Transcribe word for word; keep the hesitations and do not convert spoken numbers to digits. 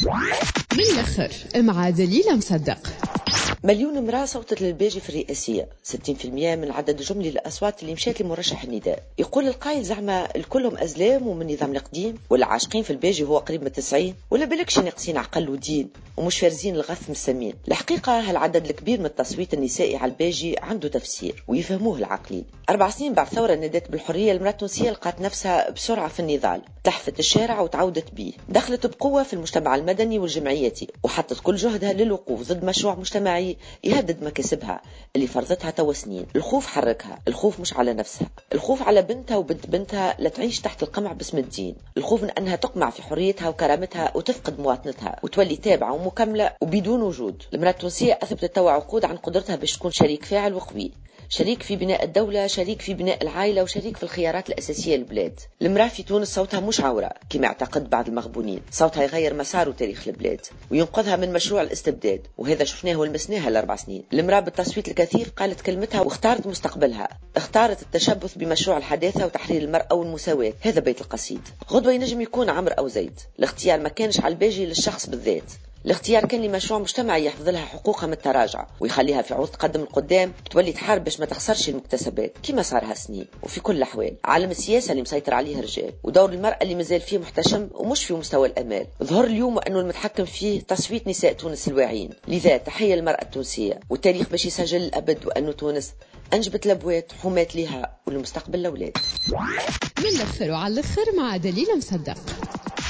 من الآخر مع دليلة مصدق. مليون امرأة صوتت للباجي في الرئاسية، ستين بالمئة من العدد الجملي للأصوات اللي مشات لمرشح النداء. يقول القائل زعما الكلهم أزلام ومن النظام القديم، ولا عاشقين في الباجي هو قريب من التسعين، ولا بالكش ناقصين عقل ودين ومش فارزين الغث من السمين. الحقيقة هالعدد الكبير من التصويت النسائي على الباجي عنده تفسير ويفهموه العاقلين. أربع سنين بعد ثورة نادت بالحرية، المرأة التونسية لقات نفسها بسرعة في النضال، تحفت الشارع وتعودت بيه، دخلت بقوة في المجتمع المدني والجمعياتي، وحطت كل جهدها للوقوف ضد مشروع مجتمعي يهدد مكاسبها اللي فرضتها توا سنين. الخوف حركها، الخوف مش على نفسها، الخوف على بنتها وبنت بنتها لا تعيش تحت القمع باسم الدين، الخوف من أنها تقمع في حريتها وكرامتها وتفقد مواطنتها وتولي تابعة ومكملة وبدون وجود. المرأة التونسية أثبتت توا عقود عن قدرتها باش تكون شريك فاعل وقوي، شريك في بناء الدولة، شريك في بناء العائلة، وشريك في الخيارات الأساسية للبلاد. المرأة في تونس صوتها مش عورة كما اعتقد بعض المغبونين، صوتها يغير مسار وتاريخ البلاد وينقذها من مشروع الاستبداد، وهذا شفناه ولمسناها الأربع سنين. المرأة بالتصويت الكثيف قالت كلمتها واختارت مستقبلها، اختارت التشبث بمشروع الحداثة وتحرير المرأة والمساواة. هذا بيت القصيد. غدوة ينجم يكون عمرو أو زيد، الاختيار ما كانش على الباجي للشخص بالذات، الاختيار كان لمشروع مجتمعي يحفظ لها حقوقها من التراجع ويخليها في عروض تقدم القدام، تولي تحارب باش ما تخسرش المكتسبات كما صار هالسنين. وفي كل الأحوال عالم السياسة اللي مسيطر عليه الرجال، ودور المرأة اللي مازال فيه محتشم ومش في مستوى الأمال. ظهر اليوم أنه المتحكم فيه تصويت نساء تونس الواعيين. لذا تحية للمرأة التونسية، والتاريخ باش يسجل الأبد وأنه تونس أنجبت لبوات حمات لها ولمستقبل الأولاد. من الآخر وعلى الآخر مع دليلة مصدق.